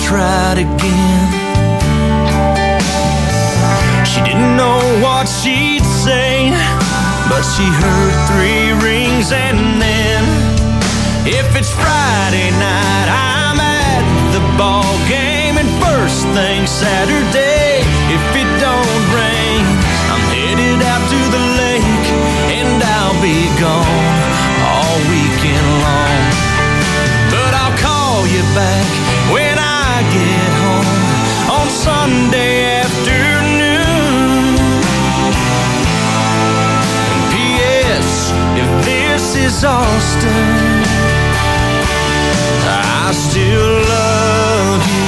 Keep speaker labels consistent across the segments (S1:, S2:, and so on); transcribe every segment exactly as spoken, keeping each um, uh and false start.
S1: tried again. She didn't know what she'd say, but she heard three rings and then, if it's Friday night, I'm at the ball game, and first thing Saturday, if it don't rain, I'm headed out to the lake, and I'll be gone all weekend long. But I'll call you back when I get home on Sunday afternoon. And P S if this is Austin, I still love you.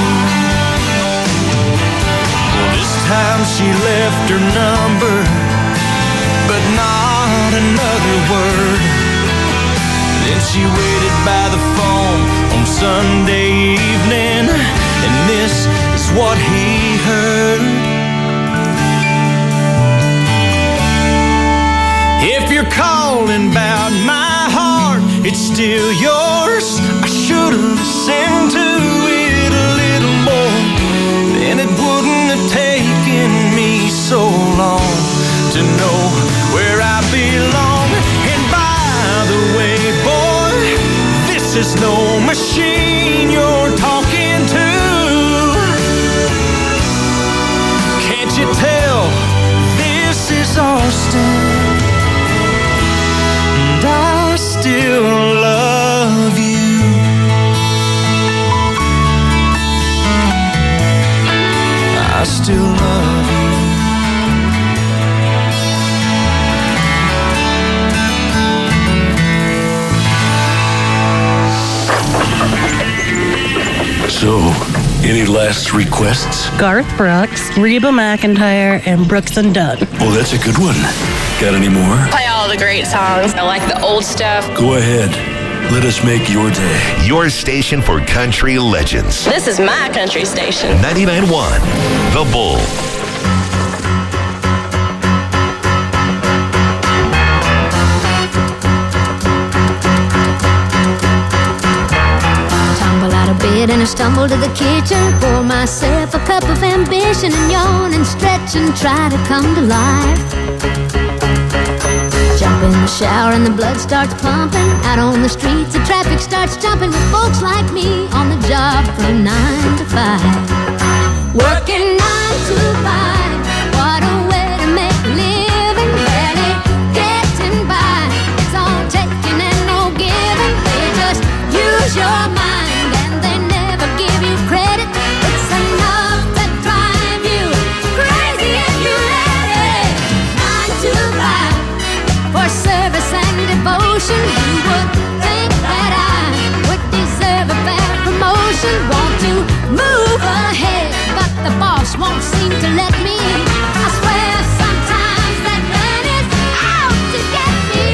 S1: Well, this time she left her number, but not another word. Then she waited by the phone on Sunday evening, and this is what he heard. If you're calling about my heart, it's still yours. I should have listened to it a little more, then it wouldn't have taken me so long to know where I belong. And by the way, boy, this is no machine you're talking to. Can't you tell this is Austin? And I still love you. I still love you.
S2: So, any last requests?
S3: Garth Brooks, Reba McEntire, and Brooks and Dunn.
S2: Oh, that's a good one. Got any more?
S4: Play all the great songs. I like the old stuff.
S2: Go ahead. Let us make your day.
S5: Your station for country legends.
S4: This is my country station.
S5: ninety-nine point one, The Bull.
S6: And I stumble to the kitchen, pour myself a cup of ambition, and yawn and stretch and try to come to life. Jump in the shower and the blood starts pumping. Out on the streets the traffic starts jumping, with folks like me on the job from nine to five. Working nine to five, what a way to make a living. Barely getting by, it's all taking and no giving. They just use your mind, give you credit. It's enough to drive you crazy if you let it. Nine to five for service and devotion. You would think that I would deserve a fair promotion. Want to move ahead, but the boss won't seem to let me. I swear sometimes that man is out to get me.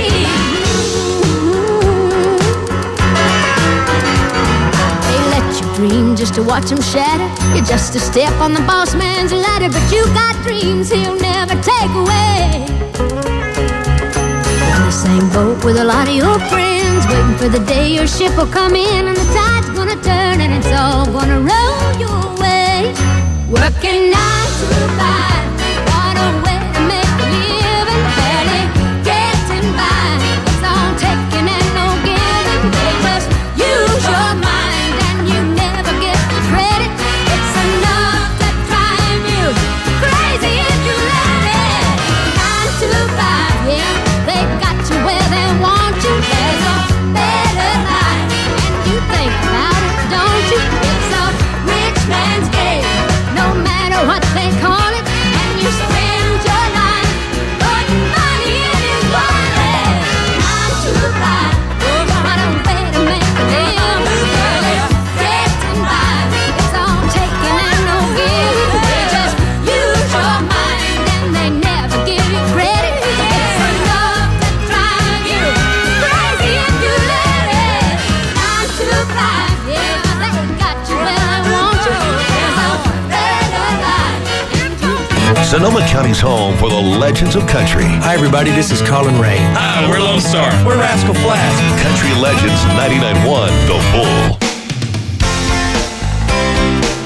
S6: They let you dream just to watch him shatter. You're just a step on the boss man's ladder, but you got dreams he'll never take away. In the same boat with a lot of your friends, waiting for the day your ship will come in, and the tide's gonna turn and it's all gonna roll your way. Working nine to five, what a way to make a living. Barely getting by, it's all taking and no giving. They just use your mind and you never get the credit. It's enough to drive you crazy if you let it. Nine to five, yeah, they got you where they want you. There's a better life, and you think about it, don't you? It's a rich man's game, no matter what they call it. And you spend your life putting money in his wallet. Nine to five, what a way to make a living. Barely getting by, it's all taking and no giving. They just use your mind and they never give you credit. It's enough to drive you crazy if you let it. Nine to five, yeah, they got you where they want you. There's a better life if you.
S5: Sonoma County's home for the legends of country.
S7: Hi, everybody. This is Colin Ray.
S8: Hi, we're Lone Star.
S7: We're Rascal Flatts.
S5: Country Legends ninety-nine point one, The Bull.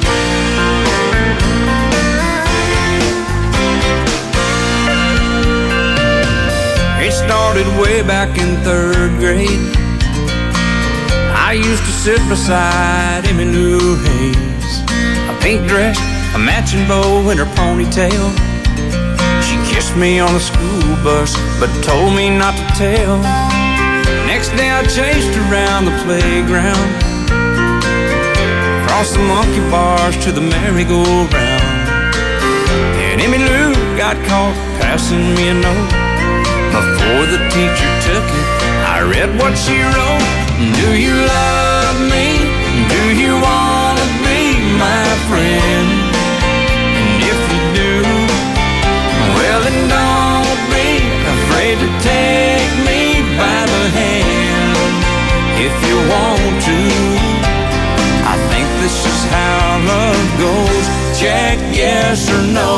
S8: back in third grade, I used to sit beside Emmylou Hayes, a pink dress, a matching bow in her ponytail. She kissed me on the school bus, but told me not to tell. Next day I chased around the playground, across the monkey bars to the merry-go-round. And Emmylou got caught passing me a note. Before the teacher took it, I read what she wrote. Do you love me? Do you want to be my friend? And if you do, well then don't be afraid to take me by the hand. If you want to, I think this is how love goes. Check yes or no.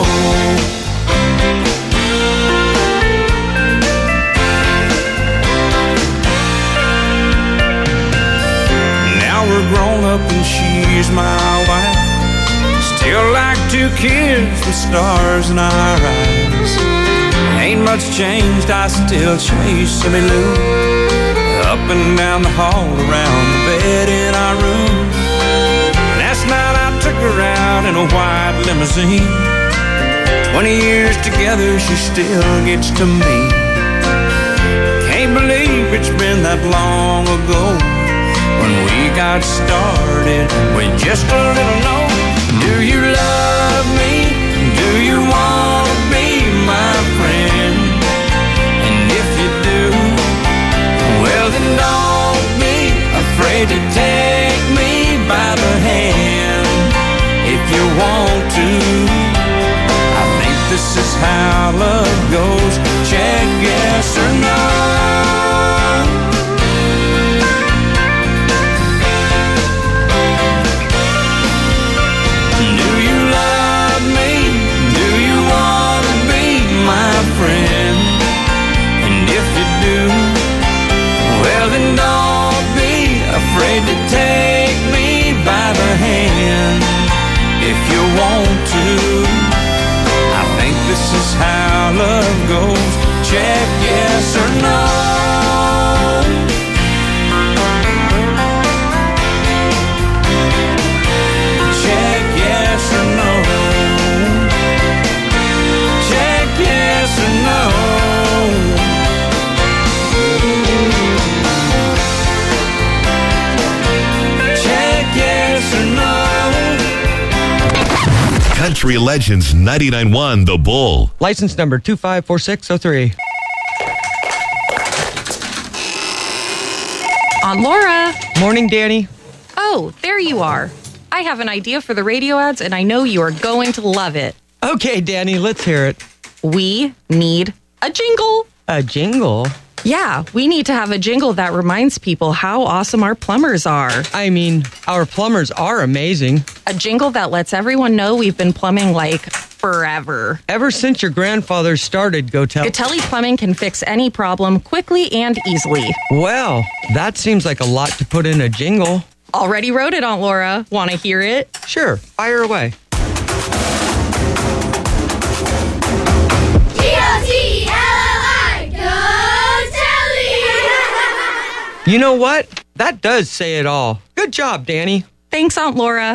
S8: Now we're grown up and she's my wife. Still like two kids with stars in our eyes. Ain't much changed, I still chase Emmylou up and down the hall, around the bed in our room. Last night I took her out in a white limousine. Twenty years together, she still gets to me. Can't believe it's been that long ago when we got started with just a little note. Do you love me? Do you want to be my friend? And if you do, well then don't be afraid to take me by the hand. If you want to, I think this is how love goes. Check yes or no. Do you love me? Do you want to be my friend? And if you do, well then don't be afraid to take me by the hand. If you want to, I think this is how love goes. Check yes or no. Check yes or no. Check yes or no. Check yes or no.
S5: Country Legends ninety-nine point one The Bull.
S7: License number two five four six zero three.
S9: Aunt Laura.
S7: Morning, Danny.
S9: Oh, there you are. I have an idea for the radio ads, and I know you are going to love it.
S7: Okay, Danny, let's hear it.
S9: We need a jingle.
S7: A jingle?
S9: Yeah, we need to have a jingle that reminds people how awesome our plumbers are.
S7: I mean, our plumbers are amazing.
S9: A jingle that lets everyone know we've been plumbing like forever.
S7: Ever since your grandfather started Gotelli.
S9: Gotelli Plumbing can fix any problem quickly and easily.
S7: Well, that seems like a lot to put in a jingle.
S9: Already wrote it, Aunt Laura. Want to hear it?
S7: Sure, fire away. You know what? That does say it all. Good job, Danny.
S9: Thanks, Aunt Laura.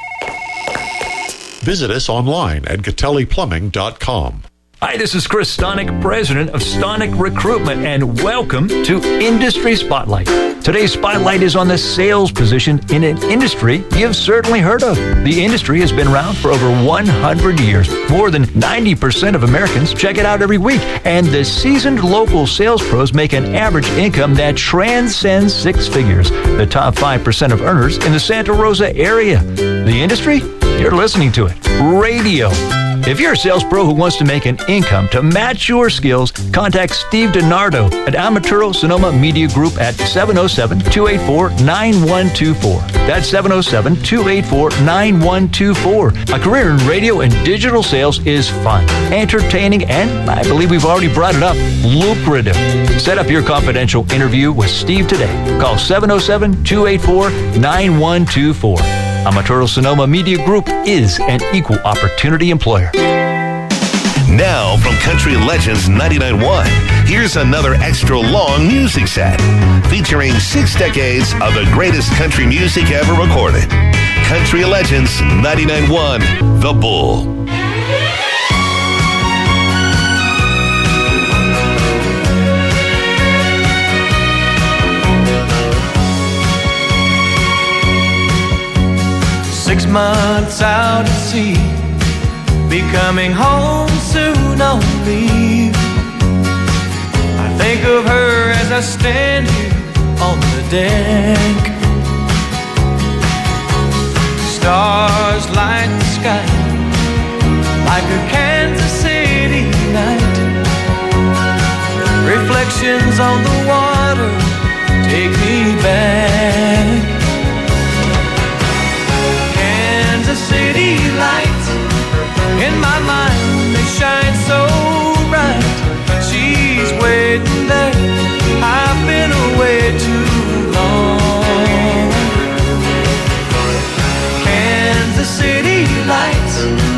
S10: Visit us online at Gotelli Plumbing dot com.
S11: Hi, this is Chris Stonick, president of Stonick Recruitment, and welcome to Industry Spotlight. Today's spotlight is on the sales position in an industry you've certainly heard of. The industry has been around for over one hundred years. More than ninety percent of Americans check it out every week, and the seasoned local sales pros make an average income that transcends six figures. The top five percent of earners in the Santa Rosa area. The industry? You're listening to it. Radio. If you're a sales pro who wants to make an income to match your skills, contact Steve DiNardo at Amaturo Sonoma Media Group at seven oh seven, two eight four, nine one two four. That's seven oh seven, two eight four, nine one two four. A career in radio and digital sales is fun, entertaining, and I believe we've already brought it up, lucrative. Set up your confidential interview with Steve today. Call seven oh seven, two eight four, nine one two four. Amaturo Sonoma Media Group is an equal opportunity employer.
S5: Now, from Country Legends ninety-nine point one, here's another extra long music set featuring six decades of the greatest country music ever recorded. Country Legends ninety-nine point one, The Bull.
S1: Six months out at sea, be coming home soon on leave. I think of her as I stand here on the deck. Stars light the sky like a Kansas City night. Reflections on the water take me back. City lights in my mind, they shine so bright. She's waiting there, I've been away too long. Kansas City lights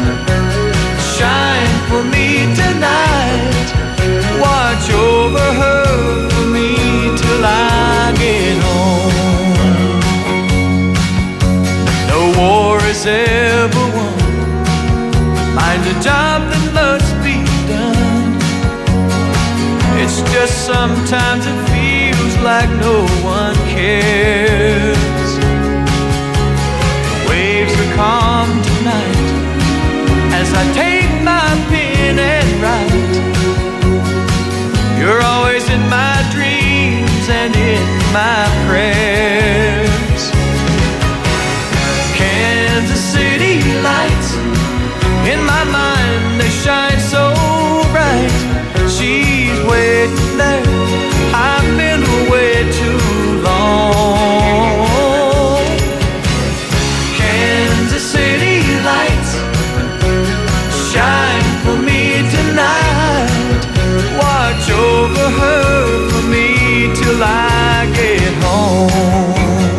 S1: shine for me tonight. Watch over her for me till I get home. No war is ever won. Find a job that must be done. It's just sometimes it feels like no one cares. Waves are calm tonight as I take my pen and write. You're always in my dreams and in my prayers. Kansas City lights in my mind, they shine so bright. She's waiting there, I've been away too long. Kansas City lights shine for me tonight. Watch over her for me till I get home.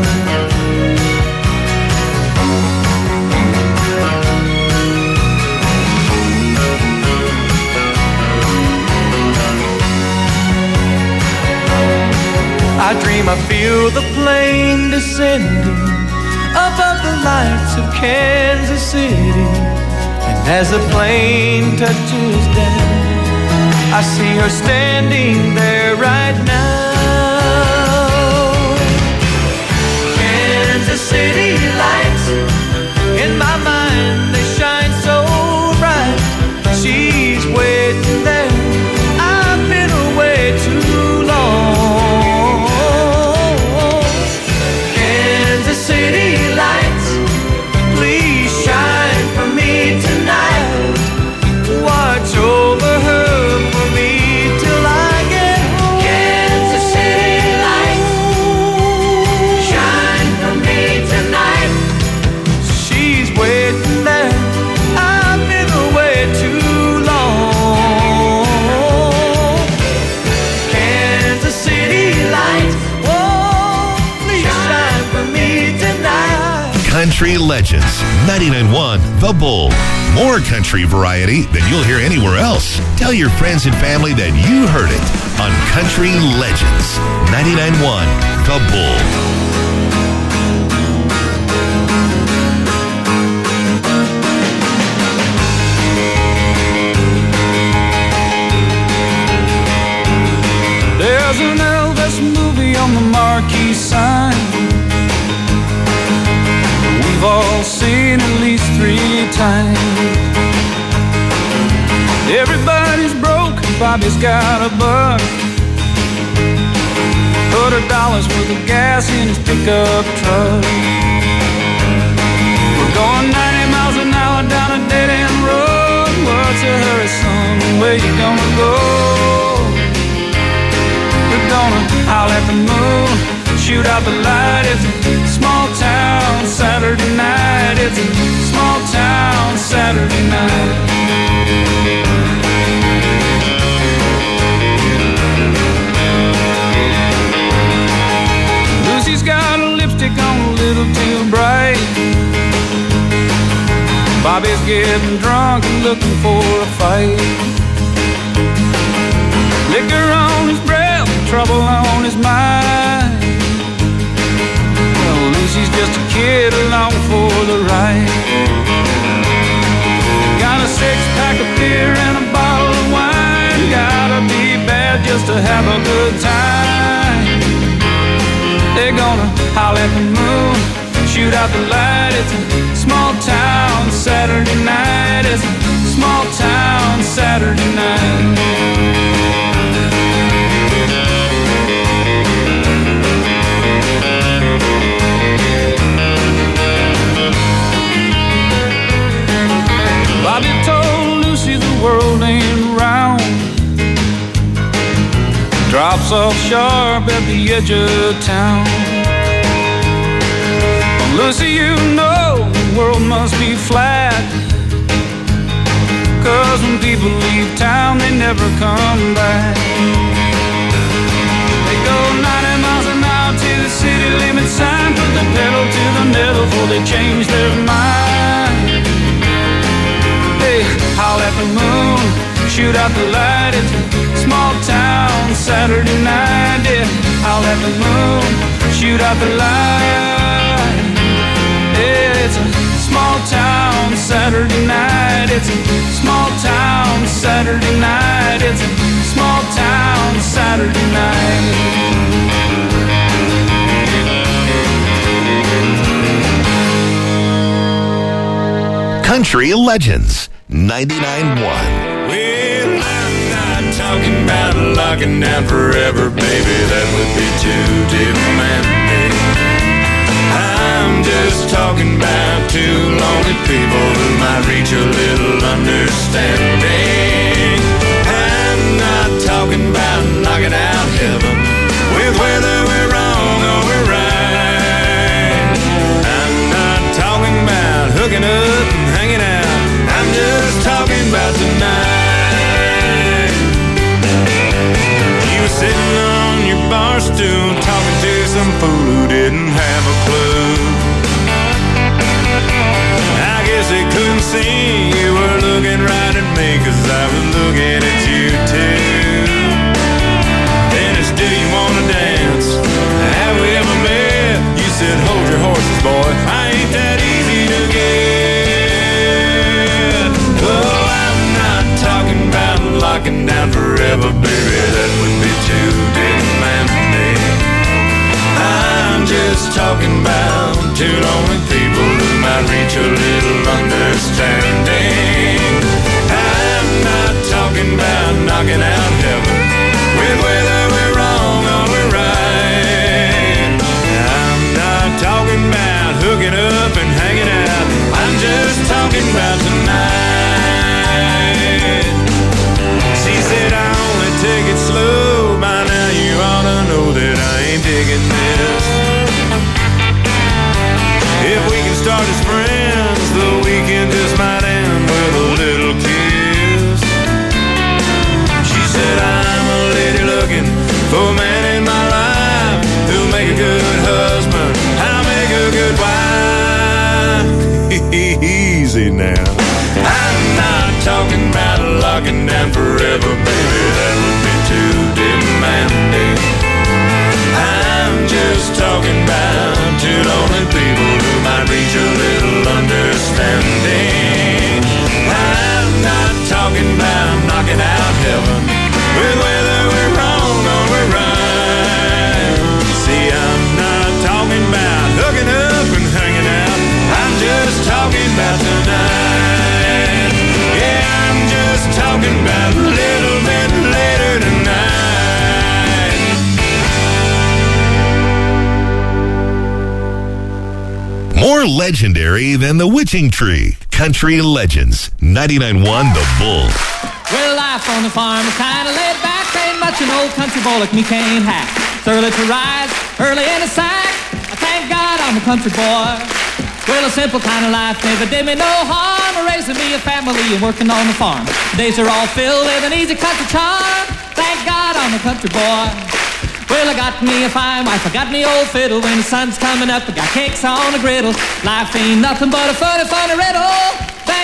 S1: I dream I feel the plane descending above the lights of Kansas City. And as the plane touches down, I see her standing there right now. Kansas City lights in my mind, they shine so bright. She's waiting there, I've been away too long. City lights, please shine for me tonight. Watch over her for me till I get home. Kansas City lights, shine for me tonight. She's waiting there, I've been away too long. Kansas City lights,
S5: Country Legends ninety-nine point one, The Bull. More country variety than you'll hear anywhere else. Tell your friends and family that you heard it on Country Legends ninety-nine point one, The Bull.
S8: There's an Elvis movie on the marquee sign. We've all seen at least three times. Everybody's broke, Bobby's got a buck. Put a dollar's worth of gas in his pickup truck. We're going ninety miles an hour down a dead-end road. What's a hurry, son? Where you gonna go? We're gonna howl at the moon, shoot out the light. It's a small town Saturday night. It's a small town Saturday night. Lucy's got a lipstick on a little too bright. Bobby's getting drunk and looking for a fight. Liquor on his breath, trouble on his mind. Well, Lucy's just a kid along for the ride. Got a six-pack of beer and a bottle of wine. Gotta be bad just to have a good time. They're gonna holler at the moon, shoot out the light. It's a small town Saturday night. It's a small town Saturday night. Bobby told Lucy the world ain't round. Drops off sharp at the edge of town. Lucy, you know the world must be flat, 'cause when people leave town, they never come back. They go ninety miles an hour to the city limit sign, put the pedal to the metal before they change their mind. They howl at the moon, shoot out the light. It's a small town Saturday night. Yeah, howl at the moon, shoot out the light. Yeah, it's a small town Saturday night. It's a small town Saturday night. It's a small town Saturday night.
S5: Country Legends ninety-nine point one.
S1: Well, I'm not talking about locking down forever, baby. That would be too demanding. I'm just talking about two lonely people who might reach a little understanding. I'm not talking about knocking out heaven with whether we're wrong or we're right. I'm not talking about hooking up and hanging out. I'm just talking about tonight. You were sitting on your bar stool talking to some fool who didn't have a clue. I guess they couldn't see you were looking right at me, 'cause I was looking at you too. Then it's, do you wanna dance? Have we ever met? You said, hold your horses, boy, I ain't that easy to get. Oh, I'm not talking about locking down forever, baby. That would be too demanding. I'm just talking about two lonely people who might reach a little understanding. I'm not talking about knocking out heaven with whether we're wrong or we're right. I'm not talking about hooking up and hanging out. I'm just talking about tonight. She said I only take it slow. By now you ought to know that I ain't digging this. If we can start as friends, the weekend just might end with a little kiss. She said I'm a lady looking for a man in my life who'll make a good husband, I'll make a good wife. Easy now. I'm not talking about locking down forever, baby. That would be too demanding. I'm just talking about two lonely people who might reach a little understanding. I'm not talking about knocking out heaven with whether we're wrong or we're right. See, I'm not talking about hooking up and hanging out. I'm just talking about tonight. Yeah, I'm just talking about a little bit later tonight.
S5: More legendary than the Witching Tree. Country Legends ninety-nine point one The Bull.
S12: Well, life on the farm is kind of laid back. Ain't much an old country boy like me can't hack. It's early to rise, early in the sack. I thank God I'm a country boy. Well, a simple kind of life never did me no harm. Raising me a family and working on the farm. Days are all filled with an easy country charm. Thank God I'm a country boy. Well, I got me a fine wife, I got me old fiddle. When the sun's coming up, I got cakes on the griddle. Life ain't nothing but a funny, funny riddle. Thank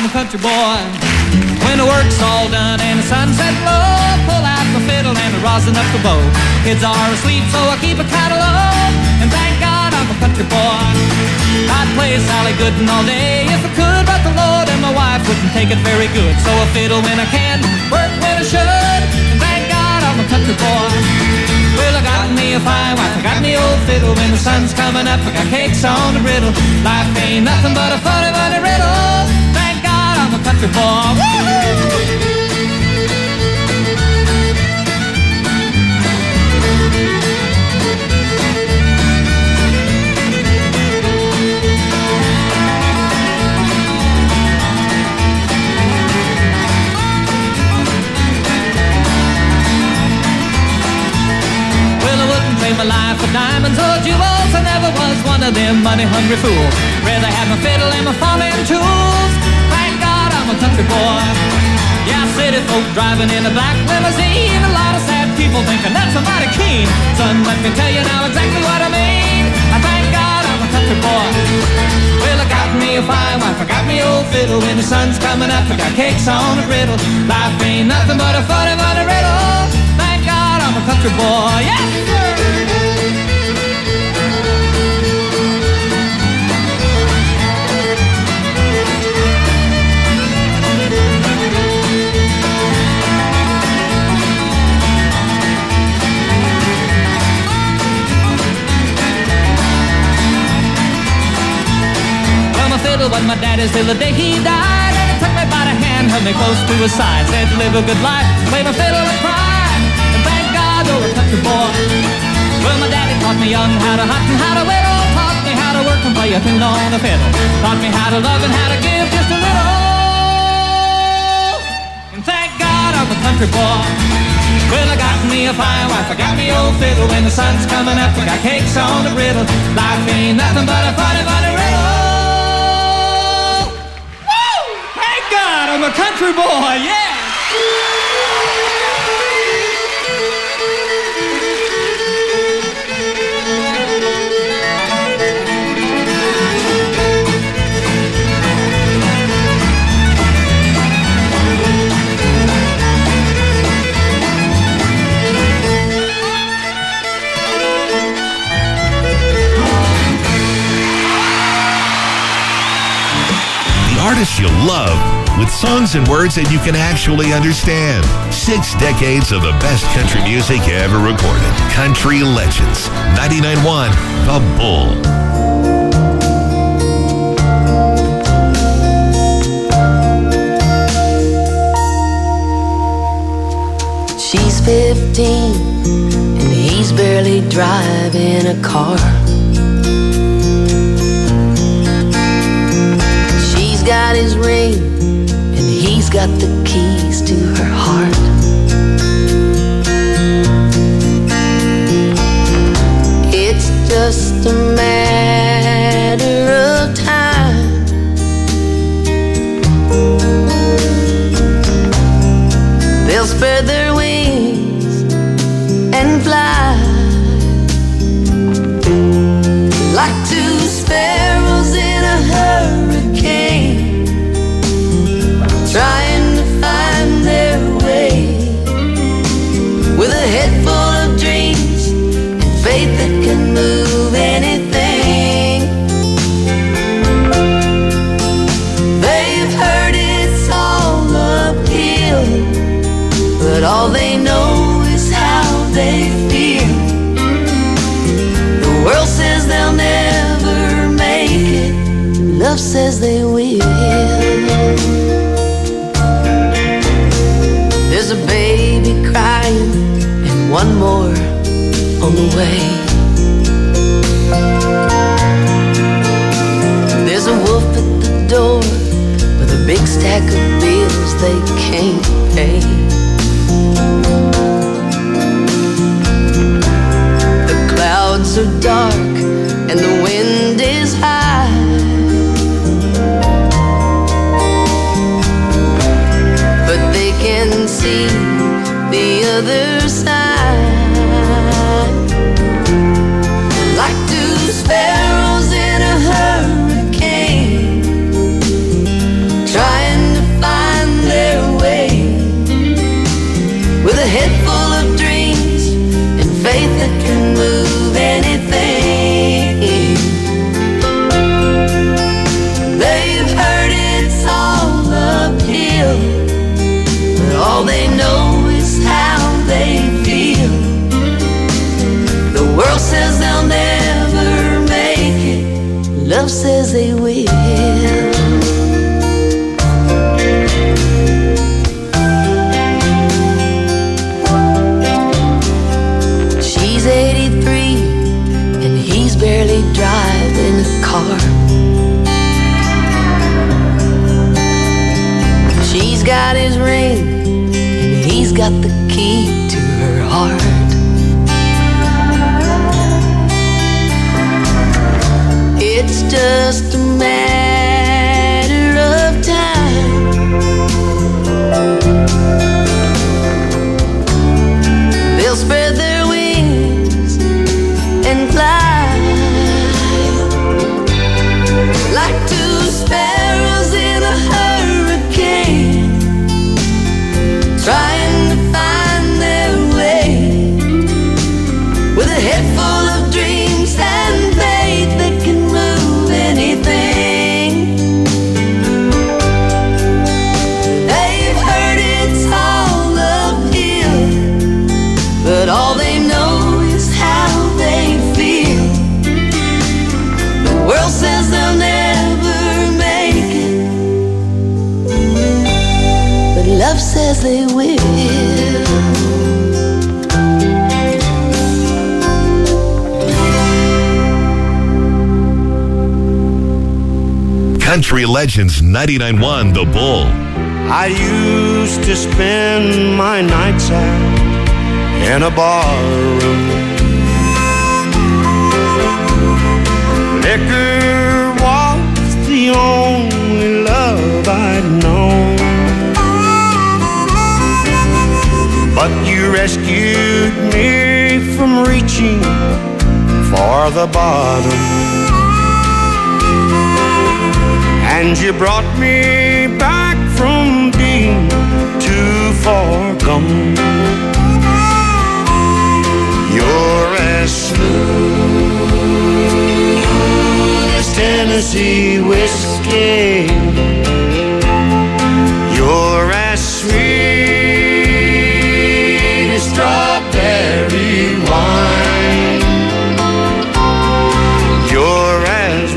S12: a country boy. When the work's all done and the sunset low, pull out my fiddle and I rosin up the bow. Kids are asleep, so I keep it kind of low, and thank God I'm a country boy. I'd play Sally Gooden all day if I could, but the Lord and my wife wouldn't take it very good. So I fiddle when I can, work when I should, and thank God I'm a country boy. Well, I got me a fine wife, I got me old fiddle. When the sun's coming up, I got cakes on the griddle. Life ain't nothing but a funny, funny riddle. Thank God I'm a country boy. Woo-hoo! My life for diamonds or jewels, I never was one of them money-hungry fools. Rather have my fiddle and my farming tools. Thank God I'm a country boy. Yeah, city folk driving in a black limousine. A lot of sad people thinking that's a mighty keen. Son, let me tell you now exactly what I mean. I thank God I'm a country boy. Well, I got me a fine wife, I got me old fiddle. When the sun's coming up, I got cakes on the griddle. Life ain't nothing but a funny, funny riddle. Thank God I'm a country boy. Yes, sir! Fiddle was my daddy's till the day he died, and he took me by the hand, held me close to his side, said live a good life, play my fiddle and cry, and thank God you're a country boy. Well, my daddy taught me young how to hunt and how to whittle, taught me how to work and play a tune on the fiddle, taught me how to love and how to give just a little, and thank God I'm a country boy. Well, I got me a fine wife, I got me old fiddle. When the sun's coming up, I got cakes on the griddle. Life ain't nothing but a funny, funny riddle. I'm a country boy, yeah!
S5: The artists you love, with songs and words that you can actually understand. Six decades of the best country music ever recorded. Country Legends. ninety-nine point one The Bull.
S13: She's fifteen and he's barely driving a car. She's got his ring, he's got the keys to her heart. It's just a matter of time. They'll spread their wings and fly like two sparrows in a hurricane, trying to find their way, with a head full of dreams and faith that can move anything. They've heard it's all uphill, but all they know is how they feel. The world says they'll never make it, love says they will. There's a baby crying and one more on the way. There's a wolf at the door with a big stack of bills they can't pay. The clouds are dark and the wind is high, but they can see the other side. Like two sparrows in a hurricane, trying love says they will. She's eighty-three and he's barely driving a car. She's got his ring and he's got the key to her heart. It's just a matter of time. They'll spread their wings and fly like two sparrows in a hurricane, trying to find their way with a head full of dreams and faith that can move anything. They've heard it's all uphill, but all they know is how they feel. The world says they'll never make it, but love says they will.
S5: Country Legends ninety-nine point one The Bull.
S1: I used to spend my nights out in a bar room. Liquor was the only love I'd known, but you rescued me from reaching for the bottom, and you brought me back from being too far gone. You're as smooth as Tennessee whiskey. You're as sweet as strawberry wine. You're as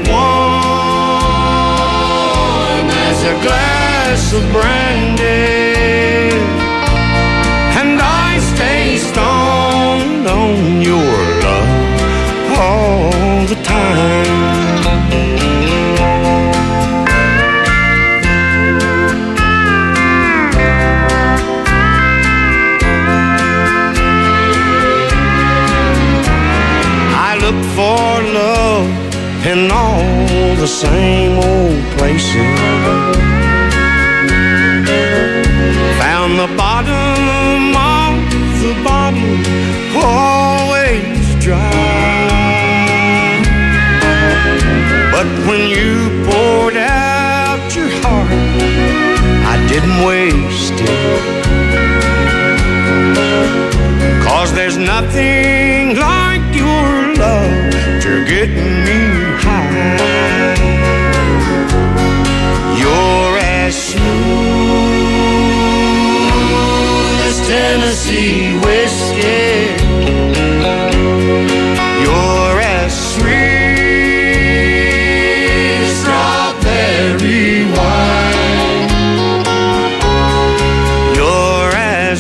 S1: warm as a glass of brandy, and I stay stoned on your love all the time. I look for love in all the same old places, found the bottom of the bottle always dry. But when you poured out your heart, I didn't waste it, 'cause there's nothing like your love to get me high. You're as smooth as Tennessee whiskey. You're as sweet as strawberry wine. You're as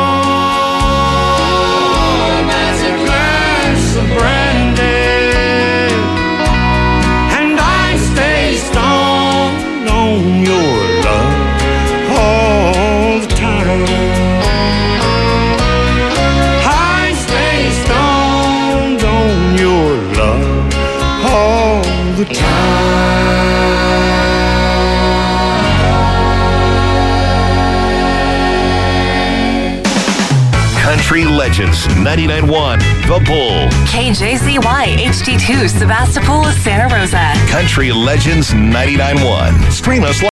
S1: warm as a glass of brandy, and I stay stoned on your love all the time. I stay stoned on your love all the time.
S5: Country Legends ninety-nine point one The Bull.
S14: K J Z Y H D two Sebastopol, Santa Rosa.
S5: Country Legends ninety-nine point one. Stream us live.